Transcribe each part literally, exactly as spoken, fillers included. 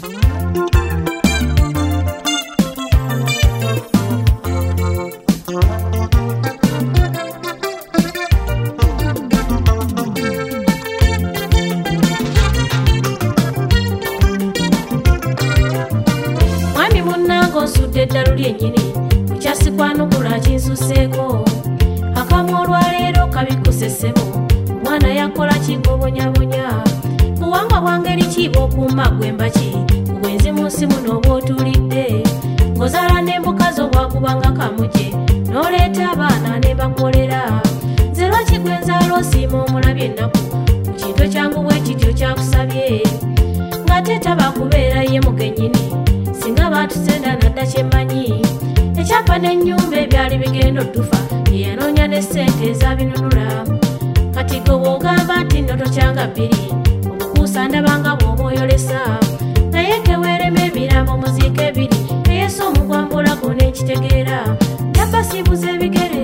Eddalu lyennyini kukyasikwano kinsuseko akamu olwaleero kabikusesebo omwana yakola kigobonyabonya buwanga bwangeri ki bw'okuuma gwembaki obwenzi mu nsi muno oba otulidde ng'ozaala n'embuka zo bwakubanga kamuje n'oleeta abaana ne bakolera nze lwaki gwe nzaala osiima omulabye ennaku mu kintu ekyangu bwe kityo kyakusabye ng'ate taba kubeera ye mugennyini singa batusenda nadda kyemmanyi ekyapa n'ennyumba ebyali bigenda otufa yeyanoonya ne ssente ezabinunula kati gwe bw'ogamba nti nno tokyanga bbiri obukuusa ndabanga bw'oba oyolesa naye keweerema ebiramu muziika ebiri eyesa omugwambulago n'ekitegeera yabba siibuza ebigere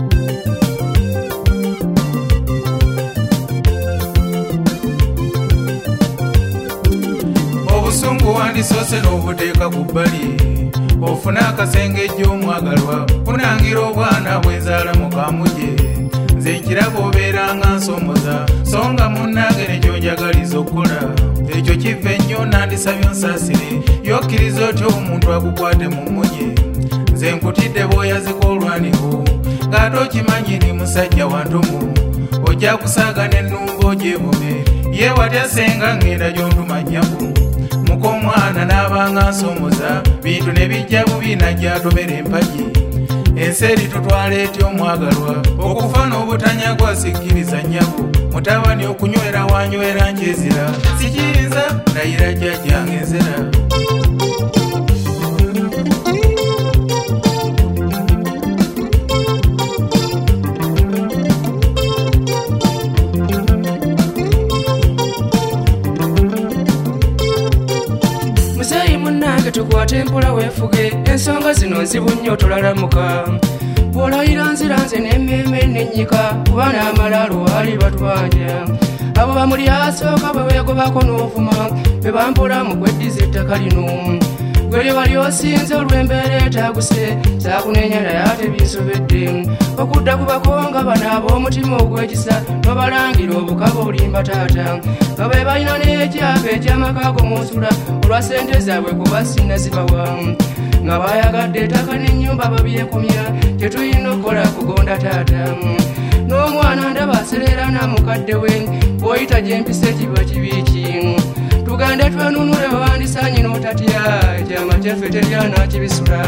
obusungu wandisoose n'obuteeka ku bbali ofuna akasenge ejj'omwagalwa kunangira obwana bwenzaala mukamuje nze nkiraba obeera nga nsomoza so nga munnange nekyo njagaliza okukola ekyo kiva ennyo nandisabye onsaasire yokkiriza otya omuntu akukwate mu mmunye nze nkutidde bw'oyazika olwaniko ng'ate okimanyi ni musajja wantumu ojja kusaaga n'ennumba ogyebume yeewatyasenga ngenda gy'ontumanyaku mukomwana n'abanga nsomoza bintu ne bijja bubi najja tomera empagi ensi eri tutwala etya omwagalwa okufa n'obutanya gwasikkiriza nnyabo mutabani okunywera wanywera nkyezira sikiyinza ndayira jjajjange enzera tukwate mpola weefuge ensonga zino nzibu nnyo tolalamuka bw'olayira nziranze n'emmeeme n'ennyika kuba n'amalaalo waali batubanja abo bamuli asooka bwe weegobako n'ovuma be bampola mu kweddiza ettaka lino gwe lye wali osinze olw'embeera etaaguse zaakunenya naye ate binsobedde okudda ku bakonga bano ab'omutima ogwekisa babalangira obukaba olimba taata nga be balina n'ekyapa eky'amakaago munsula olwa ssente zaabwe kuba sinnazibawa nga bayagadde ettaka n'ennyumba babyekomya tetulina okukola kugonda taata n'omwana ndaba aserera namukadde we bw'oyita gyempise kiba kibiiki tugande twenunule bawandisaanyi n'otatya ekyama kyaffe teryana kibisula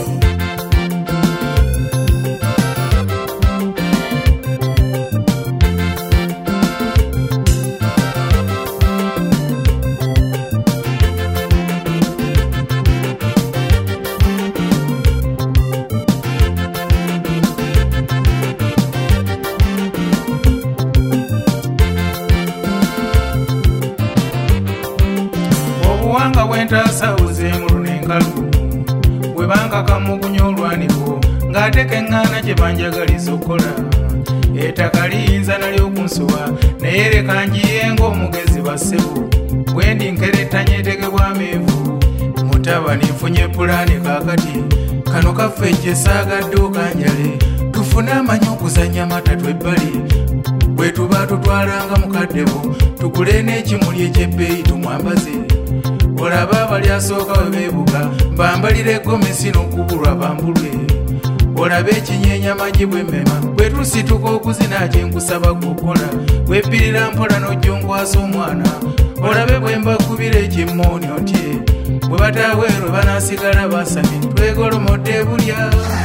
obuwanga bwentaasawuze mu lunenkalu bwe banga kamugunya olwaniko ng'ate keŋŋaana gye banjagaliza okukola ettaka liyinza nalyo okunsuwa naye leka njiye ng'omugezi bassebo bwe ndi nkerettanya etegebwa amenvu mutabani nfunye pulaani kaakati kano kaffe ejje saagadde okanjale tufune amanyi okuzannya matatu ebbali bwe tuba tutwalanga mukaddebo tugule n'ekimuli ekyebbeeyi tumwambaze olaba abali asooka we beebuga bambalira egomesi n'okubulwa bambulwe olaba ekinyeenya magi bwemmema bwe tusituka okuzina kyenkusaba kukola webbirira mpola n'ojjongwasa omwana olabe bwe mbakubira ekimmooni otye bwe bataaweerwe banaasigala basami twegolomodde bulya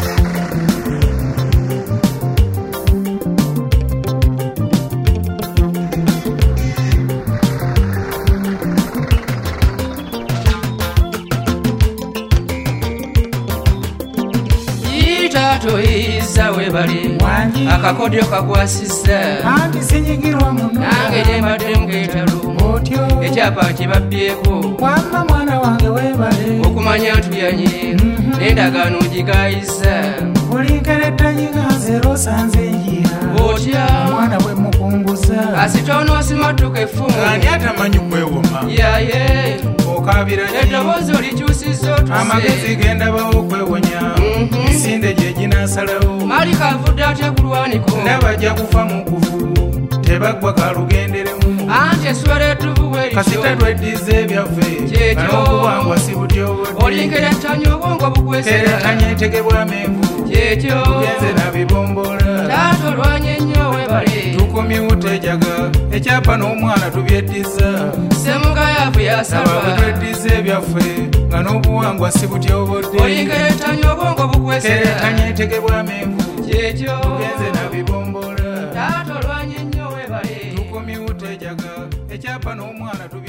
toyiza webali akakodyo kakwasizza nange gyembadde mugeetalo ekyapa kibabbyeko okumanya ntuyanye n'endagaano gigayizza otya asita onoosimattuka effumu ani atamanyi kwewoma yaye kabiraki eddoboozi olikyusiza otuse amagezi gendabawo okwewonya misinde gye ginasalawo malika avudde ate ku lwaniko nabajja kufa mu kufu tebaggwa kalugenderemu anti eswala ettuvu bwerityo kasita tweddiza ebyaffe n'obuwangwa si butyobodde olinkerettanya obwongo bukwesera keretanya entegebwa amenvu kyekyo genze nabibombola taata olwanye nnyo webale tukumyewo tejaga ekyapa n'omwana tubyeddiza semugayaavu saba yasalwa bwe tweddiza ebyaffe nga n'obuwangwa si butyobodde olinkerettanya obwongo bukwesera keretanya entegebwa amenvu kyekyo genze nabibombola taata olwanye nnyo webale tukumyewo tejaga ekyapa n'omwana tubyeddiza